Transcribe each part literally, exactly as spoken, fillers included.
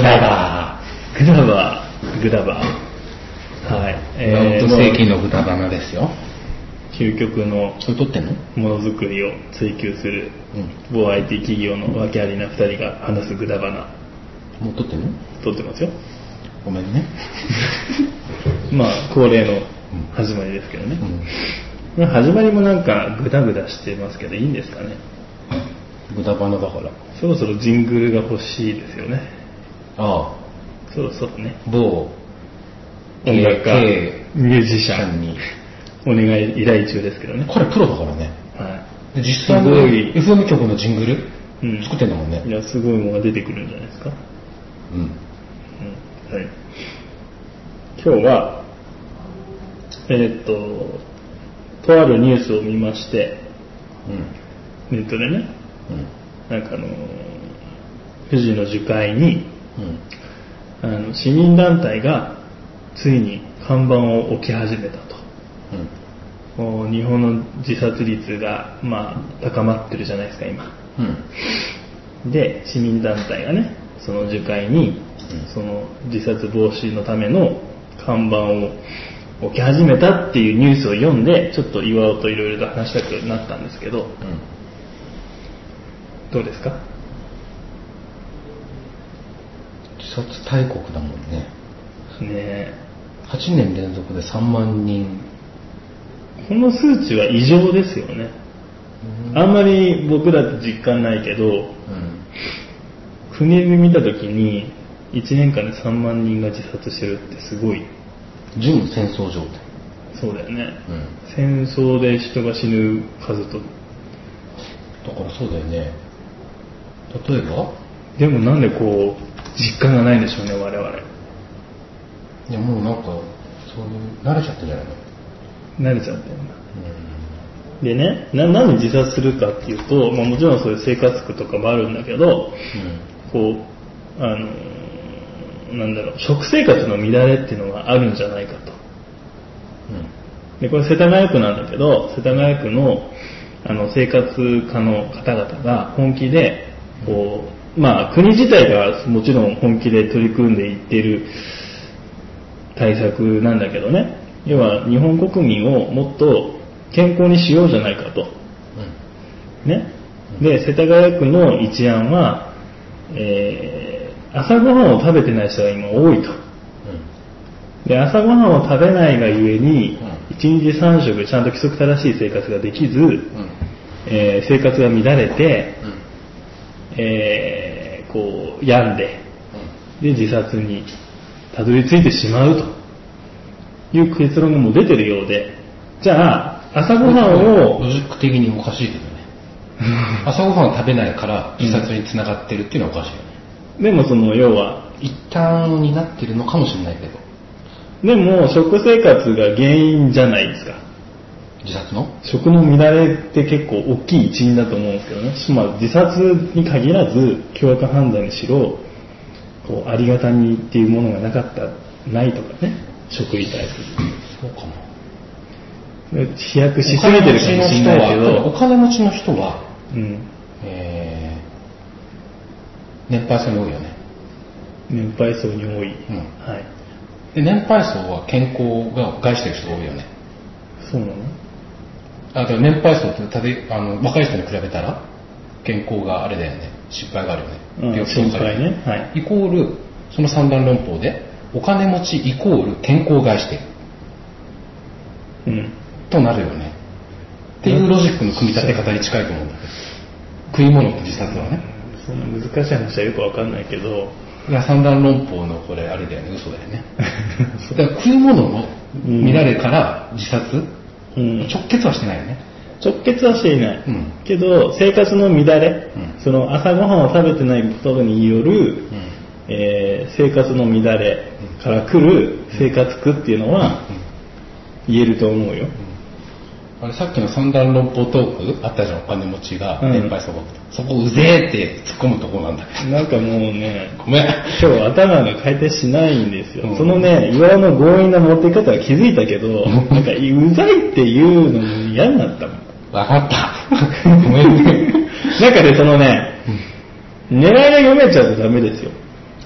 ダバー。グダバー。グダバー。はい。 えー、本当世紀のグダバナですよ。 究極のそれ撮ってんの？ ものづくりを追求する某 アイティー 企業の訳ありなふたりが話すグダバナ。 もう撮ってんの？ 撮ってますよ。 ごめんね。 まあ恒例の始まりですけどね。うん、始まりもなんかグダグダしてますけどいいんですかね。 グダバナだから。 そろそろジングルが欲しいですよね。 ああ。そろそろね。 某音楽家、ミュージシャンにお願い依頼中ですけどね。 彼プロだからね。 はい。 で実際に エフエム 局のジングル、うん、作ってんだもんね。 いやすごいものが出てくるんじゃないですか。 うん。うん、 はい。今日はえー、っととあるニュースを見まして、うん、ネットでね、うん、なんかあの富士の樹海に、うん、あの市民団体がついに看板を置き始めたと、うん、もう日本の自殺率が、まあ、高まってるじゃないですか今、うん、で市民団体がねその樹海に、うん、その自殺防止のための看板を置き始めたっていうニュースを読んでちょっと岩尾といろいろと話したくなったんですけど、うん、どうですか？ 自殺大国だもんね。 ねえ。 はちねん連続でさんまんにん。 この数値は異常ですよね。うん、あんまり僕らって実感ないけど、うん、国で見たときにいちねんかんでさんまんにんが自殺してるってすごい。 準戦争状態。 そうだよね、うん、戦争で人が死ぬ数と。 だからそうだよね。例えばでもなんでこう実感がないんでしょうね我々。 いやもうなんかそういう慣れちゃってるじゃないの。 慣れちゃってるんだ、うん、でね な, なんで自殺するかっていうと、まあ、もちろんそういう生活苦とかもあるんだけど、うん、こうあのなんだろう食生活の乱れっていうのがあるんじゃないかと、うん、でこれ世田谷区なんだけど世田谷区 の, あの生活家の方々が本気でこう、まあ、国自体がもちろん本気で取り組んでいっている対策なんだけどね、要は日本国民をもっと健康にしようじゃないかと、うん、ね、で世田谷区の一案は、えー朝ごはんを食べてない人が今多いと、うん、で朝ごはんを食べないがゆえに、うん、いちにちさん食ちゃんと規則正しい生活ができず、うんえー、生活が乱れて、うんえー、こう病んで、うん、で自殺にたどり着いてしまうという結論がもう出てるようで、じゃあ朝ごはんをロジック的におかしいけどね朝ごはんを食べないから自殺につながってるっていうのはおかしいよね。 でもその要は一端になってるのかもしれないけど、 でも食生活が原因じゃないですか。 自殺の食の乱れって結構大きい一因だと思うんですけどね、まあ、自殺に限らず凶悪犯罪にしろこうありがたみっていうものがなかったないとかね、食に対するそうかも飛躍しすぎてるかもしれないけど、 お金持ちの人は、 うんえー、年配層に多いよね。 年配層に多い、 うんはい、 で年配層は健康が害してる人が多いよね。 そうなの？ あと年配層ってたであの若い人に比べたら健康があれだよね、失敗があるよね、 うん、病気とかね、はい、 イコールその三段論法でお金持ちイコール健康を害している、うん、となるよねっていうロジックの組み立て方に近いと思うんだけど、食い物と自殺はね、 そんな難しい話はよく分かんないけど、 いや三段論法のこれあれだよね、嘘だよねだから食い物の乱れから自殺、うん、直結はしてないよね。 直結はしていない、うん、けど生活の乱れ、うん、その朝ごはんを食べてないことによる、うんえー、生活の乱れから来る生活苦っていうのは言えると思うよ、 うん、あれさっきの三段論法トークあったじゃん、お金持ちが年配相場、うん、そこうぜーって突っ込むところなんだけど、 なんかもうねごめん今日頭が回転しないんですよ、うん、そのね岩尾の強引な持ってい方は気づいたけどなんかうざいっていうのも嫌になったもん。 分かったごめんねなんかねそのね、うん、狙いが読めちゃうとダメですよ。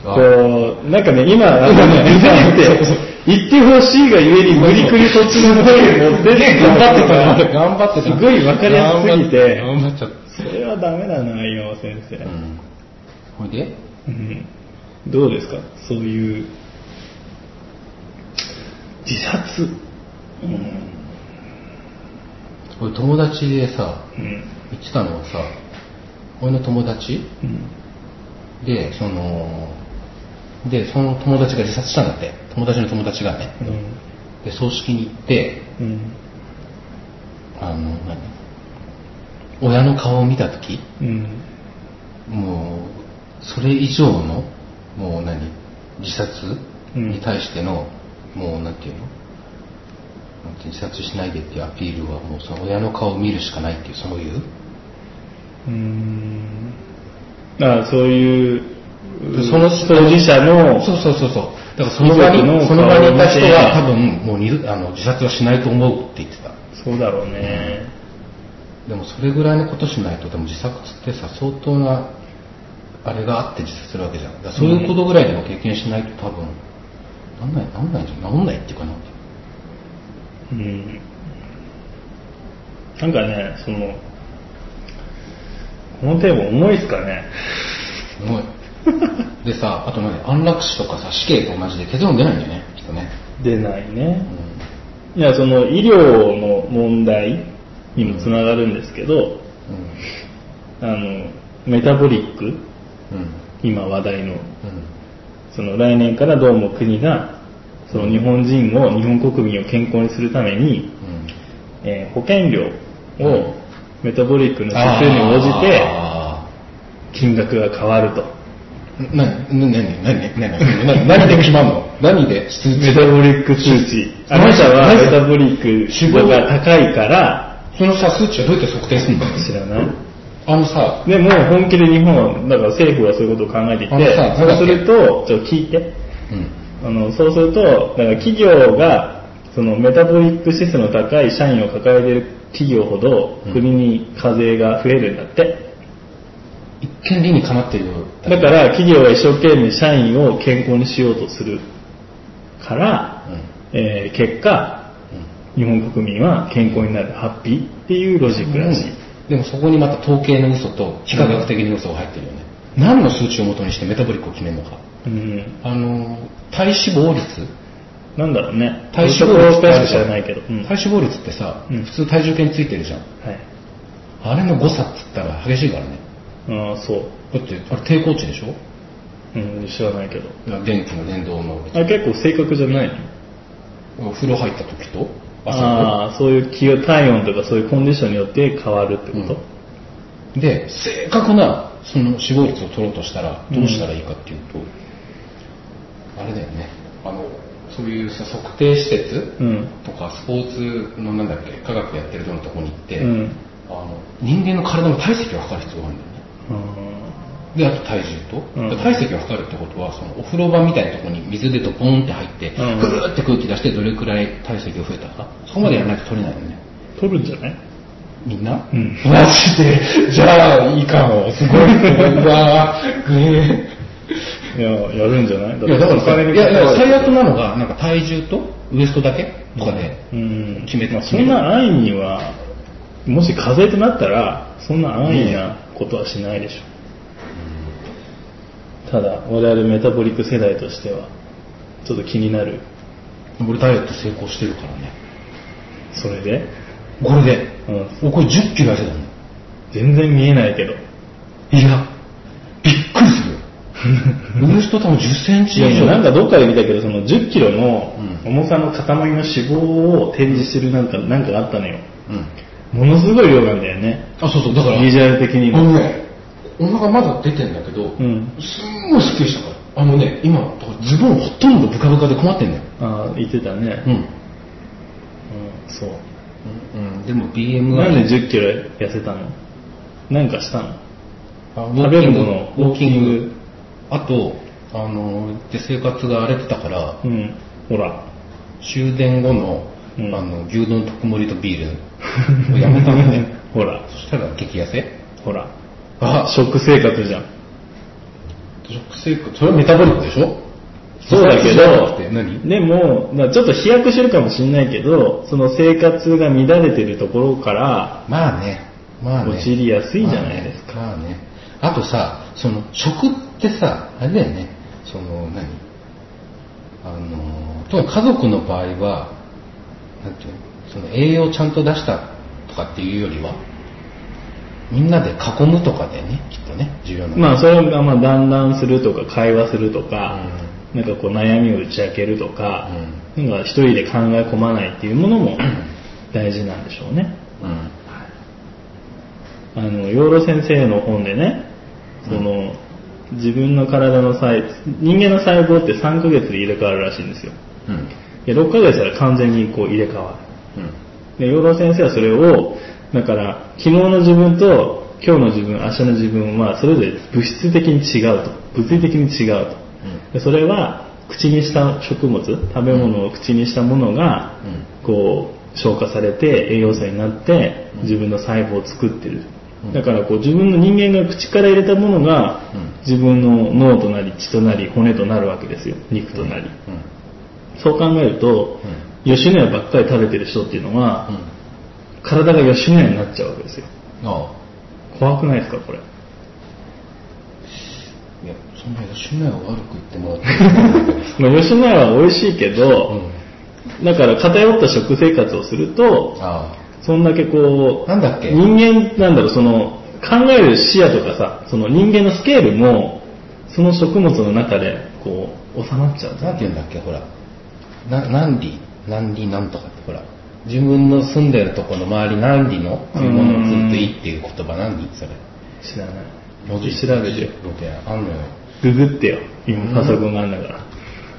こう、なんかね、今、あのね、言ってほしいがゆえに無理くりそっちの声を持ってって、 頑張ってた、頑張ってた。 すごい分かりやすすぎて、 頑張っちゃった。 それはダメだな、今は先生。 うん。ほいで、 うん、どうですか、そういう、自殺。うん。 俺友達でさ、 うん、 言ってたのはさ、俺の友達、 うん、 で、その、で、その友達が自殺したんだって。友達の友達がね。 うん、 で、葬式に行って、 うん、 あの、何親の顔を見たとき、 うん、もう、それ以上の、もう何自殺に対しての、うん、もうなんていうの自殺しないでっていうアピールはもうその親の顔を見るしかないっていう、そういううーんだからそういうその当事者のそうそうそうそうだからその場にその場にいた人は多分もう二度あの自殺はしないと思うって言ってた。 そうだろうね、 うん、でもそれぐらいのことしないとでも自殺ってさ相当なあれがあって自殺するわけじゃん。だからそういうことぐらいでも経験しないと多分なんないなんないじゃんなんないっていうかな。 うん、なんかねそのこのテーマ重いっすかね。 重いでさあと何安楽死とかさ死刑と同じで結論出ないんだよねきっとね。 出ないね、うん、いやその医療の問題にもつながるんですけど、うん、あのメタボリック、うん、今話題の、うん、その来年からどうも国がその日本人を日本国民を健康にするために、うんえー、保険料をメタボリックの指数に応じて金額が変わると。 な、な、な、な、な、何で決まるの？何でメタボリック数値。あなたはメタボリック脂肪が高いから、 そのさ数値はどうやって測定するの？ 知らない。 あのさ、 でも本気で日本はだから政府はそういうことを考えていて、そうするとちょっと聞いて。うんあのそうするとだから企業がそのメタボリック指数の高い社員を抱えている企業ほど国に課税が増えるんだって、 うん、一見理にかなってるよ。 だから企業は一生懸命社員を健康にしようとするから、うんえー、結果、うん、日本国民は健康になるハッピーっていうロジックらしい、うん、 でもそこにまた統計の嘘と非科学的な嘘が入ってるよね、うん、何の数値をもとにしてメタボリックを決めるのか。うん、あの体脂肪率なんだろうね体脂肪率って知らないけど、うん、 体脂肪率ってさ、うん、普通体重計についてるじゃん、はい、あれの誤差っつったら激しいからね。 ああそうだってあれ抵抗値でしょ。 うん知らないけど電気の電動のあれ結構正確じゃないの。お風呂入った時と朝ああそういう気温体温とかそういうコンディションによって変わるってこと、 うん、で正確なその死亡率を取ろうとしたらどうしたらいいかっていうと、うんあれだよねあのそういうさ測定施設とかスポーツのなんだっけ科学やってるようなところに行って、うん、あの人間の体の体積を測る必要があるんだよね、うん、であと体重と、うん、体積を測るってことはそのお風呂場みたいなところに水でドポンって入って、うん、ふるって空気出してどれくらい体積が増えたかそこまでやらないと取れないよね。 取るんじゃないみんな、うん、マジでじゃあいいかもすごいうわーグエーいややるんじゃない？ だからいやだからさいやいや最悪なのがなんか体重とウエストだけとかで決めて、 うんまあ、そんな安易にはもし課税となったらそんな安易なことはしないでしょ、うん、ただ我々メタボリック世代としてはちょっと気になる。 俺ダイエット成功してるからね。 それでこれで、うん、これじゅっキロ痩せたの。 全然見えないけど。 いやびっくりするよウエスト多分じゅっセンチ以上。 いやなんかどっかで見たけどそのじゅっキロの重さの塊の脂肪を展示してるなんかなんかがあったのよ、うん、ものすごい量なんだよね。 あそうそうだからビジュアル的にもあのねお腹まだ出てんだけど、うん、すんごいスッキリしたからあのね今ズボンほとんどブカブカで困ってんだよ。 ああ言ってたねうん、うん、そう、 うんうん、でも ビーエムなんでじゅっキロ痩せたの？なんかしたの？ あ食べるものウォーキングあとあので生活が荒れてたから、 うん、ほら終電後の、うん、あの牛丼特盛りとビールをやめたのねほらそしたら激痩せ。 ほらあ食生活じゃん。 食生活、それはメタボリックでしょ。 そうだけど、 何でも、まあ、ちょっと飛躍してるかもしれないけど、その生活が乱れてるところから、 まあね、まあね。 陥りやすいじゃないですか。 まあね。まあね。あとさ、その食ってさ、あれだよね、その何あの、特に家族の場合は、なんていうの、その栄養ちゃんと出したとかっていうよりは、みんなで囲むとかでね、きっとね、重要な。 まあそれがまあ団らんするとか会話するとか、うん、なんかこう悩みを打ち明けるとか、うん、なんか一人で考え込まないっていうものも大事なんでしょうね。うん、あの養老先生の本でね、その、うん、自分の体の細人間の細胞ってさんかげつで入れ替わるらしいんですよ。うん、でろっかげつから完全にこう入れ替わる。うん、で養老先生はそれをだから昨日の自分と今日の自分、明日の自分はそれぞれ物質的に違うと、物理的に違うと。うん、でそれは口にした食物、食べ物を口にしたものがこう消化されて栄養素になって自分の細胞を作ってる。だからこう自分の人間が口から入れたものが自分の脳となり血となり骨となるわけですよ、肉となり。うんうん、そう考えると、うん、吉野家ばっかり食べてる人っていうのは、うん、体が吉野家になっちゃうわけですよ。ああ、怖くないですかこれ。いや、そんな吉野家を悪く言ってもらってまあ吉野家は美味しいけど、うん、だから偏った食生活をすると、ああ、そんだけこうなんだっけ、 人間なんだろう、その考える視野とかさ、その人間のスケールもその食物の中でこう収まっちゃう。 なんて言うんだっけ、ほら、な何里何里なんとかって、ほら、自分の住んでるところの周り何里のっていうものをずっといいっていう言葉、何それ知らない。 文字調べてよ。 あんのよ。 ググってよ。今パソコンがあるんだから。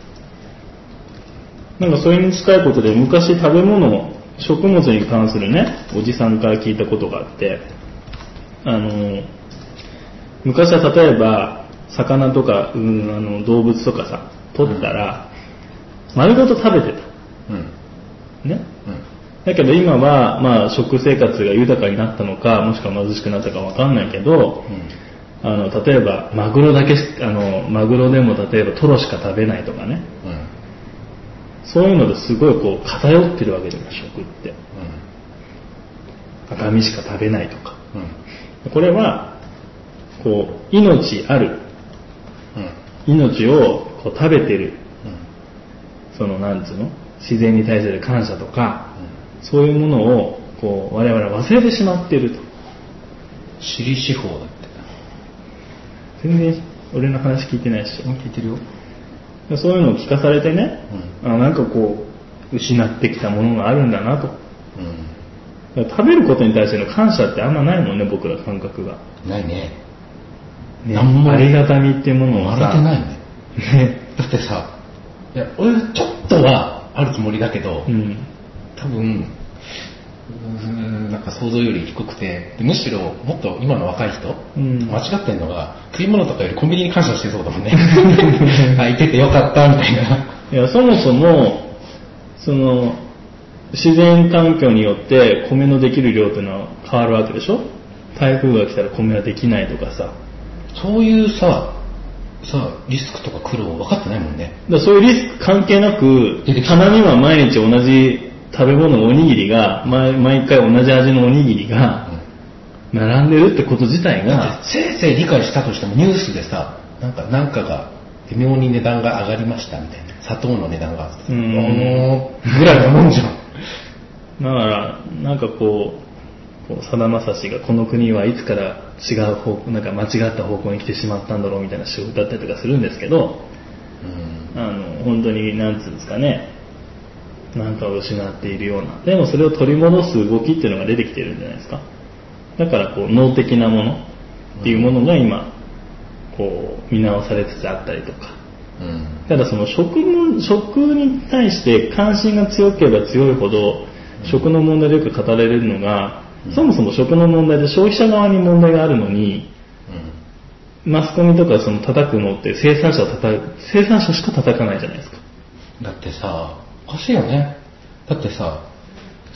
なんかそれに近いことで昔食べ物、食物に関するね、おじさんから聞いたことがあって、あの昔は例えば魚とか、うん、あの動物とかさ取ったら、うん、丸ごと食べてた。うん、ね。うん、だけど今は、まあ、食生活が豊かになったのか、もしくは貧しくなったかわかんないけど、うん、あの例えばマグロだけあのマグロでも例えばトロしか食べないとかね、うん、そういうのですごいこう偏ってるわけじゃない、食って、うん、赤身しか食べないとか、うん、これはこう命ある、うん、命をこう食べてる、うん、そのなんつうの自然に対する感謝とか、うん、そういうものをこう我々は忘れてしまっていると。 私利私法だって。 全然俺の話聞いてないし。 聞いてるよ。 そういうのを聞かされてね、うん、あなんかこう失ってきたものがあるんだなと、うん、食べることに対しての感謝ってあんまないもんね、僕ら感覚が。 ないね。 ね、ありがたみっていうものをさ、 あれてないね。ねだってさ、いや俺ちょっとはあるつもりだけど、うん、多分うーんなんか想像より低くて、むしろもっと今の若い人、うん、間違ってるのが食い物とかよりコンビニに感謝してそうだもんねあ、いててよかったみたいな。 いやそもそもその自然環境によって米のできる量っていうのは変わるわけでしょ。台風が来たら米はできないとかさ、 そういうささリスクとか苦労分かってないもんね。 だそういうリスク関係なく棚には毎日同じ食べ物のおにぎりが 毎, 毎回同じ味のおにぎりが並んでるってこと自体が、 せいぜい理解したとしてもニュースでさなんかなんかが微妙に値段が上がりましたみたいな、砂糖の値段がうーんぐらいのもんじゃん。 だからなんかこうさだまさしがこの国はいつから違う方向なんか間違った方向に来てしまったんだろうみたいな詩を歌ったりとかするんですけど、うんあの本当になんつうんですかね、なんかを失っているような、でもそれを取り戻す動きっていうのが出てきてるんじゃないですか。だからこう脳的なものっていうものが今こう見直されつつあったりとか、うん、ただその食の食に対して関心が強ければ強いほど、うん、食の問題でよく語られるのが、うん、そもそも食の問題で消費者側に問題があるのに、うん、マスコミとかその叩くのって生産者を叩く生産者しか叩かないじゃないですか。 だってさおかしいよね。だってさ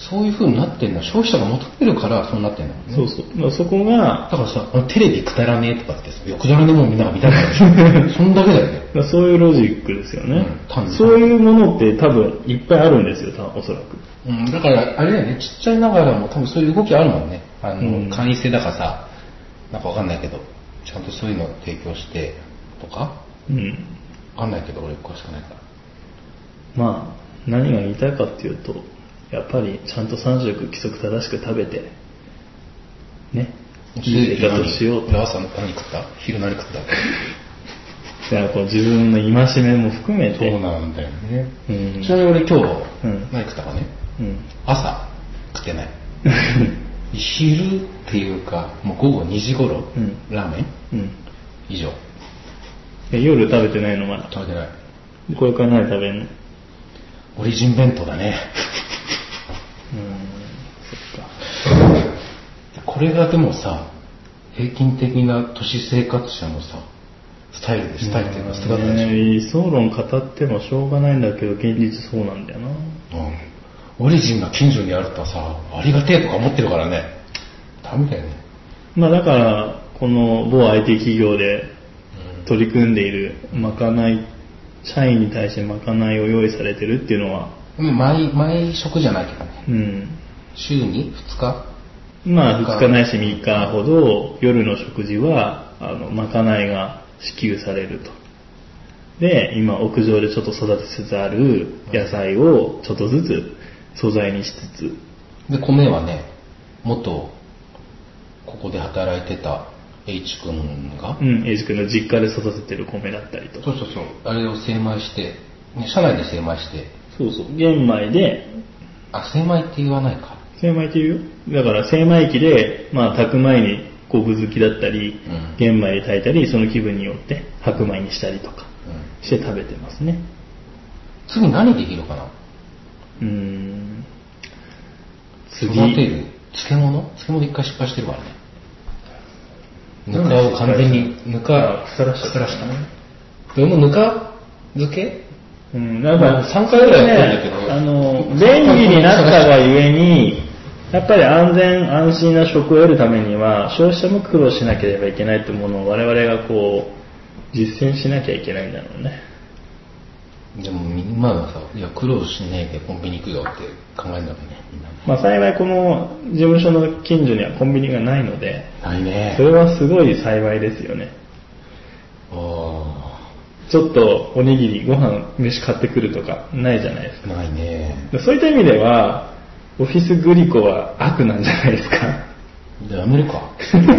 そういう風になってんのは消費者が求めるからそうなってんだもんね。 そうそう。まあ、そこがだからさ、あのテレビくだらねえとかってさ、いやくだらねえもんみんなが見たいからでしょ。そんだけだよね。 まあそういうロジックですよね、 うん、 そういうものって多分いっぱいあるんですよ、おそらく。 うん、だからあれだよね、ちっちゃいながらも多分そういう動きあるもんね。あの、うん、会員制だかさ、なんかわかんないけど、ちゃんとそういうのを提供してとか、うん、わかんないけど俺詳しくないから。 まあ何が言いたいかっていうと、やっぱりちゃんとさん食規則正しく食べてね、いい生活をしようと。 朝の何食った？昼何食った？ だからこう自分の戒めも含めて。 そうなんだよね。うん、ちなみに俺今日何食ったかね、うん、朝食ってない。昼っていうかもう午後にじ頃、うん、ラーメン、うん、以上。 夜食べてないのまだ？ 食べてない。 これから何食べるの？ オリジン弁当だね。 うーん、そっか。 これがでもさ、平均的な都市生活者のさ、スタイルで、スタイルっていうか姿でしょ。 理想論語ってもしょうがないんだけど、現実そうなんだよな。うん。 オリジンが近所にあるとさ、ありがてえとか思ってるからね。ダメだよね。 まあだから、この某 アイティー 企業で取り組んでいるまかない、社員に対してまかないを用意されてるっていうのは、 毎、毎食じゃないけどね。 うん。 週にふつか？ まあふつかないしみっかほど夜の食事は、あの、まかないが支給されると。で、今屋上でちょっと育てつつある野菜をちょっとずつ素材にしつつ。 で、米はね、元、ここで働いてた H 君がうん、H 君の実家で育ててる米だったりとか。 そうそうそう。あれを精米して、ね、社内で精米して。 そうそう。玄米で。 あ、精米って言わないか。 精米って言うよ。だから精米機で、まあ炊く前に昆布好きだったり、うん、玄米で炊いたり、その気分によって白米にしたりとかして食べてますね。 うん、次何できるかな？ うーん。 次。育てる漬物？漬物一回失敗してるからね。ぬかを完全に、ぬか、 腐らしたね。でもぬか漬け？ うん、なんかさんかいぐらいやってるんだけど、 ね、あの便利になったがゆえにやっぱり安全安心な食を得るためには消費者も苦労しなければいけないってものを我々がこう実践しなきゃいけないんだろうね。 でも今はさ、いや苦労しないでコンビニ行くよって考えるんだろうね、みんな。 まあ幸いこの事務所の近所にはコンビニがないので、 ないね。 それはすごい幸いですよね。 ああ。 ちょっとおにぎりご飯飯買ってくるとかないじゃないですか。 ないね。 そういった意味ではオフィスグリコは悪なんじゃないですか。 じゃあやめるか。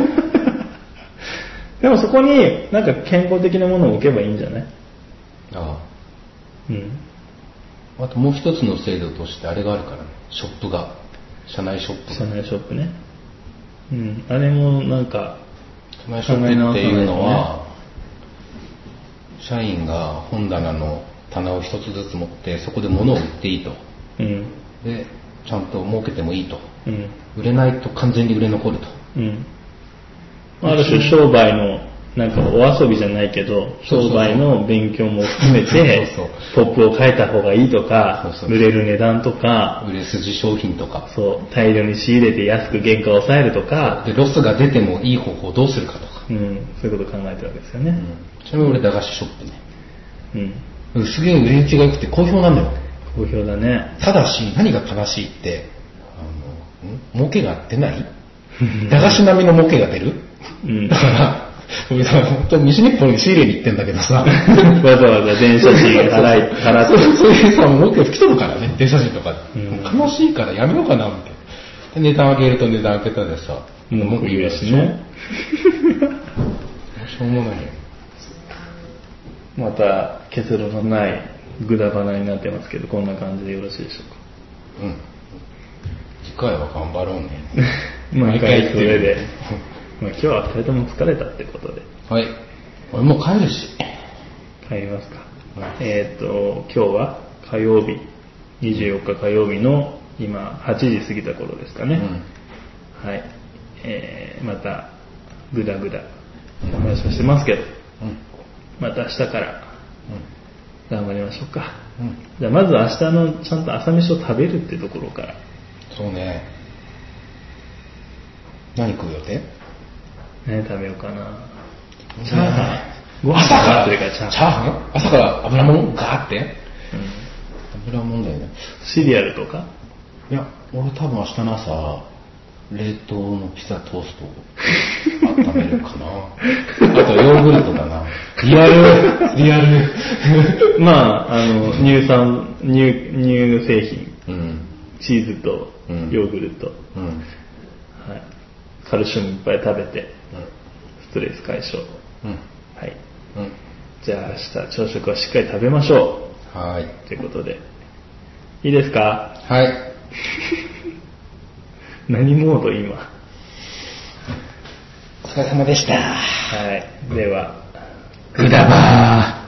でもそこになんか健康的なものを置けばいいんじゃない？ ああ。 うん。 あともう一つの制度としてあれがあるからね。ショップが。社内ショップ。 社内ショップね。うん。あれもなんか。 社内ショップっていうのは、社員が本棚の棚を一つずつ持ってそこで物を売っていいと、うん、でちゃんと儲けてもいいと、うん、売れないと完全に売れ残ると、うん、 ある種商売のなんかお遊びじゃないけど商売の勉強も含めてポップを変えた方がいいとか、そうそうそう、売れる値段とか売れ筋商品とか、 そう大量に仕入れて安く原価を抑えるとかでロスが出てもいい方法をどうするかとか、 うん、そういうことを考えてるわけですよね、うん、 ちなみに俺駄菓子ショップね、うん、すげえ売れ行きが良くて好評なんだよ。 好評だね。 ただし何が正しいってあの儲けが出ない駄菓子並みの儲けが出る、うん、だから俺さ本当に西日本に仕入れに行ってんだけどさわざわざ電車賃払い払ってそういうさ儲け吹き飛ぶからね電車賃とか、うん、悲しいからやめようかなってで値段上げると値段上げたでさ文句言うしねしょうもないよ。 また結論のないグダバナになってますけどこんな感じでよろしいでしょうか。 うん。次回は頑張ろうね。 毎回それでまあ今日はふたりとも疲れたってことで。 はい。俺もう帰るし。 帰りますか。うん、えっと今日は火曜日にじゅうよっか火曜日の今はちじ過ぎた頃ですかね。うん、はい。えー、またグダグダお話をしてますけど、うん、また明日から頑張りましょうか、うん、じゃあまず明日のちゃんと朝飯を食べるってところからそうね。何食う予定？ 何食べようかな。 チャーハン。 ご飯朝からそれからチャーハン。 チャーハン？朝から油もんガーって、 うん、 油もんだよね。 シリアルとか？ いや、俺多分明日の朝冷凍のピザトーストを温めるかな。あとヨーグルトだな。リアルリアル。 まああの乳酸乳乳製品、うん、チーズとヨーグルト、うんうん、はい、カルシウムいっぱい食べて、うん、ストレス解消、うん、はい、うん、じゃあ明日朝食はしっかり食べましょう。はい。ということでいいですか？ はい。 何モード今？ お疲れ様でした。 はい。では、 グダバー。